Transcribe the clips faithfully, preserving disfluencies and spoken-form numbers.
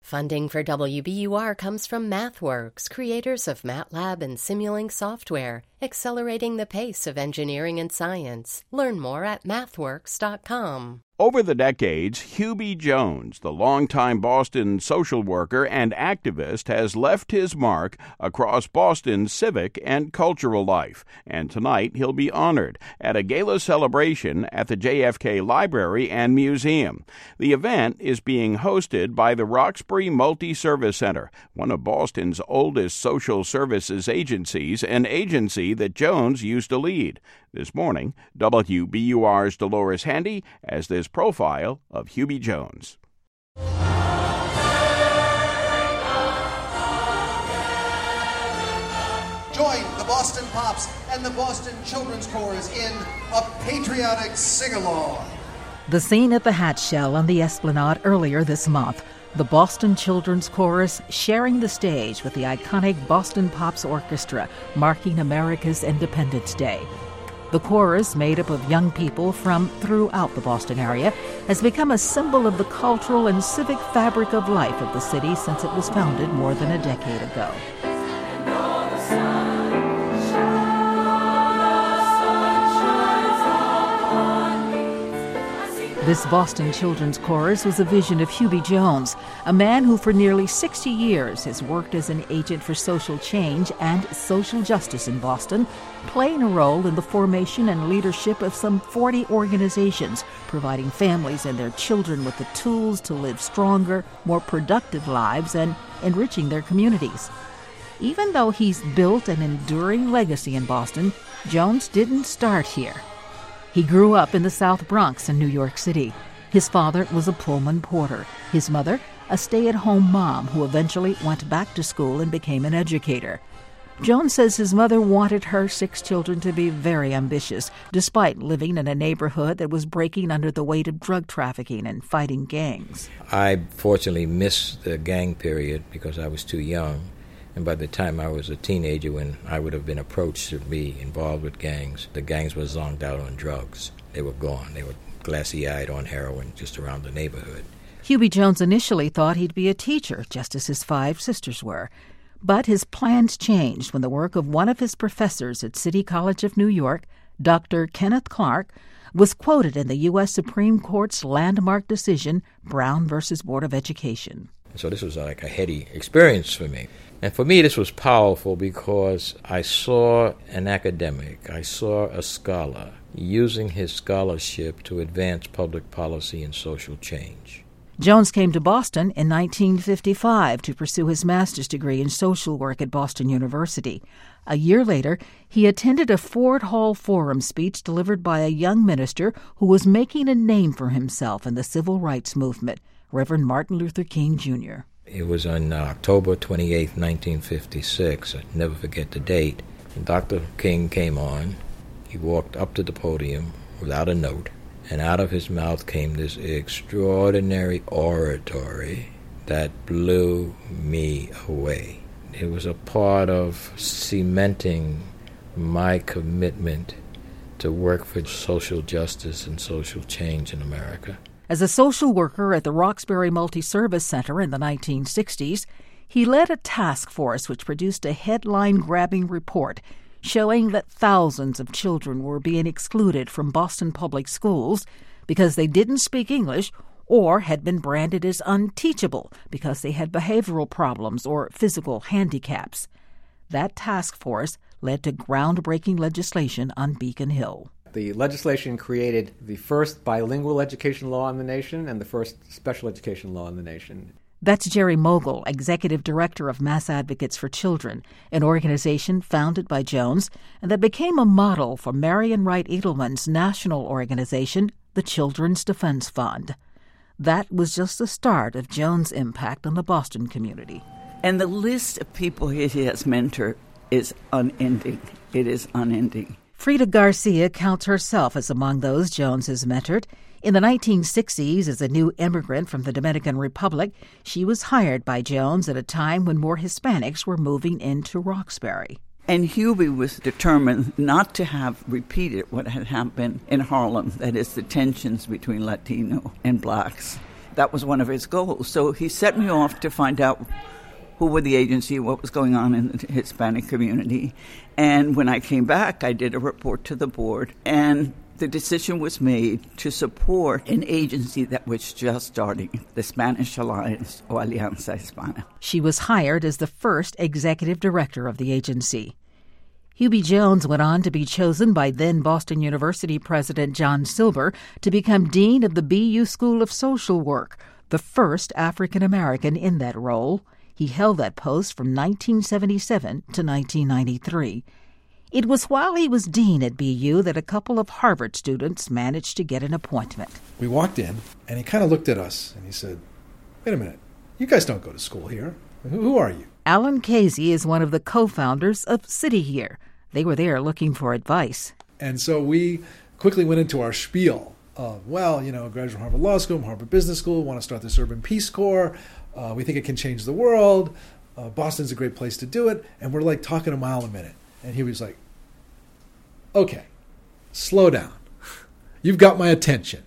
Funding for W B U R comes from MathWorks, creators of MATLAB and Simulink software, accelerating the pace of engineering and science. Learn more at mathworks dot com. Over the decades, Hubie Jones, the longtime Boston social worker and activist, has left his mark across Boston's civic and cultural life, and tonight he'll be honored at a gala celebration at the J F K Library and Museum. The event is being hosted by the Roxbury Multi-Service Center, one of Boston's oldest social services agencies, an agency that Jones used to lead. This morning, W B U R's Dolores Handy has this profile of Hubie Jones. Join the Boston Pops and the Boston Children's Chorus in a patriotic sing-along. The scene at the Hat Shell on the Esplanade earlier this month, the Boston Children's Chorus sharing the stage with the iconic Boston Pops Orchestra, marking America's Independence Day. The chorus, made up of young people from throughout the Boston area, has become a symbol of the cultural and civic fabric of life of the city since it was founded more than a decade ago. This Boston Children's Chorus was a vision of Hubie Jones, a man who for nearly sixty years has worked as an agent for social change and social justice in Boston, playing a role in the formation and leadership of some forty organizations, providing families and their children with the tools to live stronger, more productive lives and enriching their communities. Even though he's built an enduring legacy in Boston, Jones didn't start here. He grew up in the South Bronx in New York City. His father was a Pullman porter. His mother, a stay-at-home mom who eventually went back to school and became an educator. Jones says his mother wanted her six children to be very ambitious, despite living in a neighborhood that was breaking under the weight of drug trafficking and fighting gangs. I fortunately missed the gang period because I was too young. And by the time I was a teenager, when I would have been approached to be involved with gangs, the gangs were zonked out on drugs. They were gone. They were glassy-eyed on heroin just around the neighborhood. Hubie Jones initially thought he'd be a teacher, just as his five sisters were. But his plans changed when the work of one of his professors at City College of New York, Doctor Kenneth Clark, was quoted in the U S Supreme Court's landmark decision, Brown versus Board of Education. So this was like a heady experience for me. And for me, this was powerful because I saw an academic, I saw a scholar using his scholarship to advance public policy and social change. Jones came to Boston in nineteen fifty-five to pursue his master's degree in social work at Boston University. A year later, he attended a Ford Hall Forum speech delivered by a young minister who was making a name for himself in the civil rights movement, Reverend Martin Luther King, Junior It was on uh, October twenty-eighth, nineteen fifty-six. I'll never forget the date. And Doctor King came on. He walked up to the podium without a note, and out of his mouth came this extraordinary oratory that blew me away. It was a part of cementing my commitment to work for social justice and social change in America. As a social worker at the Roxbury Multi-Service Center in the nineteen sixties, he led a task force which produced a headline-grabbing report showing that thousands of children were being excluded from Boston public schools because they didn't speak English or had been branded as unteachable because they had behavioral problems or physical handicaps. That task force led to groundbreaking legislation on Beacon Hill. The legislation created the first bilingual education law in the nation and the first special education law in the nation. That's Jerry Mogul, Executive Director of Mass Advocates for Children, an organization founded by Jones and that became a model for Marian Wright Edelman's national organization, the Children's Defense Fund. That was just the start of Jones' impact on the Boston community. And the list of people he has mentored is unending. It is unending. Frida Garcia counts herself as among those Jones has mentored. In the nineteen sixties, as a new immigrant from the Dominican Republic, she was hired by Jones at a time when more Hispanics were moving into Roxbury. And Hubie was determined not to have repeated what had happened in Harlem, that is, the tensions between Latino and blacks. That was one of his goals. So he set me off to find out who were the agency, what was going on in the Hispanic community. And when I came back, I did a report to the board, and the decision was made to support an agency that was just starting, the Spanish Alliance, or Alianza Hispana. She was hired as the first executive director of the agency. Hubie Jones went on to be chosen by then Boston University President John Silber to become dean of the B U School of Social Work, the first African American in that role. He held that post from nineteen seventy-seven to nineteen ninety-three. It was while he was dean at B U that a couple of Harvard students managed to get an appointment. We walked in, and he kind of looked at us, and he said, "Wait a minute, you guys don't go to school here. Who, who are you?" Alan Casey is one of the co-founders of City Here. They were there looking for advice. And so we quickly went into our spiel of, well, you know, graduate from Harvard Law School, Harvard Business School, want to start this Urban Peace Corps. Uh, we think it can change the world. Uh, Boston's a great place to do it. And we're like talking a mile a minute. And he was like, okay, slow down. You've got my attention.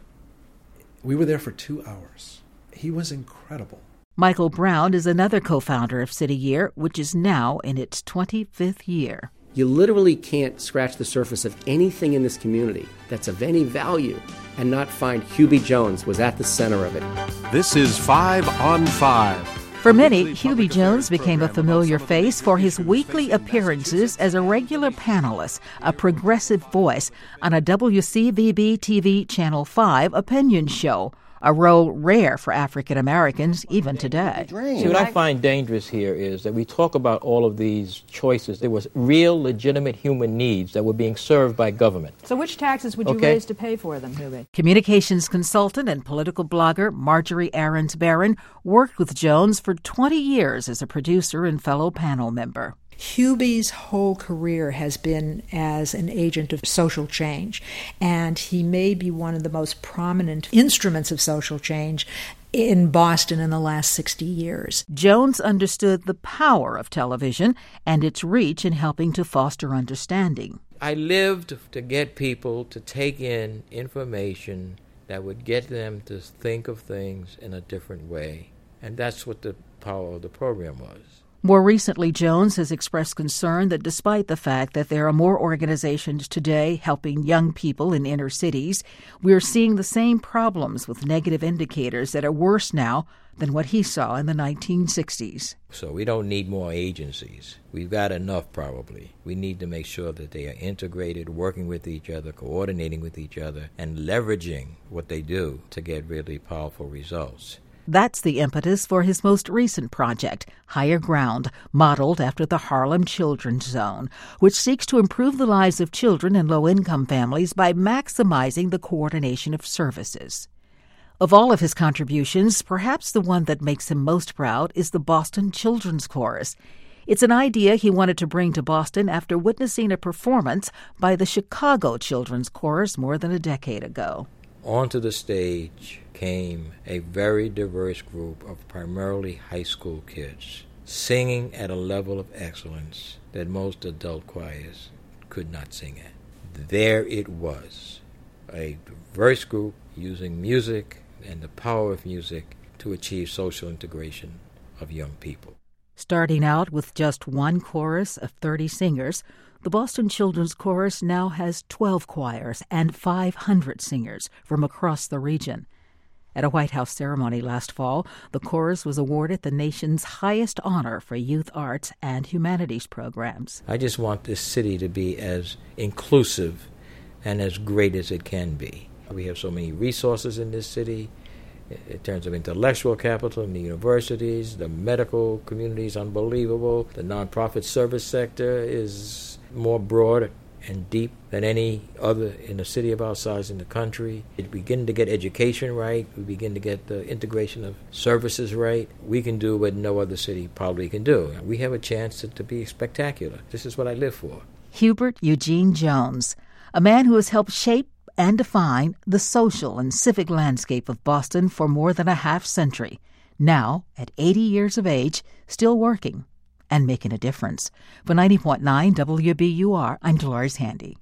We were there for two hours. He was incredible. Michael Brown is another co-founder of City Year, which is now in its twenty-fifth year. You literally can't scratch the surface of anything in this community that's of any value and not find Hubie Jones was at the center of it. This is Five on Five. For many, Hubie Jones became a familiar face for his weekly appearances as a regular panelist, a progressive voice on a W C V B T V Channel five opinion show, a role rare for African Americans even today. See, what I find dangerous here is that we talk about all of these choices. There was real, legitimate human needs that were being served by government. So which taxes would you okay. raise to pay for them, Hubie? Communications consultant and political blogger Marjorie Aarons Barron worked with Jones for twenty years as a producer and fellow panel member. Hubie's whole career has been as an agent of social change, and he may be one of the most prominent instruments of social change in Boston in the last sixty years. Jones understood the power of television and its reach in helping to foster understanding. I lived to get people to take in information that would get them to think of things in a different way, and that's what the power of the program was. More recently, Jones has expressed concern that despite the fact that there are more organizations today helping young people in inner cities, we are seeing the same problems with negative indicators that are worse now than what he saw in the nineteen sixties. So we don't need more agencies. We've got enough, probably. We need to make sure that they are integrated, working with each other, coordinating with each other, and leveraging what they do to get really powerful results. That's the impetus for his most recent project, Higher Ground, modeled after the Harlem Children's Zone, which seeks to improve the lives of children in low-income families by maximizing the coordination of services. Of all of his contributions, perhaps the one that makes him most proud is the Boston Children's Chorus. It's an idea he wanted to bring to Boston after witnessing a performance by the Chicago Children's Chorus more than a decade ago. Onto the stage came a very diverse group of primarily high school kids, singing at a level of excellence that most adult choirs could not sing at. There it was, a diverse group using music and the power of music to achieve social integration of young people. Starting out with just one chorus of thirty singers, the Boston Children's Chorus now has twelve choirs and five hundred singers from across the region. At a White House ceremony last fall, the chorus was awarded the nation's highest honor for youth arts and humanities programs. I just want this city to be as inclusive and as great as it can be. We have so many resources in this city in terms of intellectual capital in the universities. The medical community is unbelievable. The nonprofit service sector is more broad and deep than any other in a city of our size in the country. We begin to get education right. We begin to get the integration of services right. We can do what no other city probably can do. We have a chance to, to be spectacular. This is what I live for. Hubert Eugene Jones, a man who has helped shape and define the social and civic landscape of Boston for more than a half century, now at eighty years of age, still working and making a difference. For ninety point nine W B U R, I'm Dolores Handy.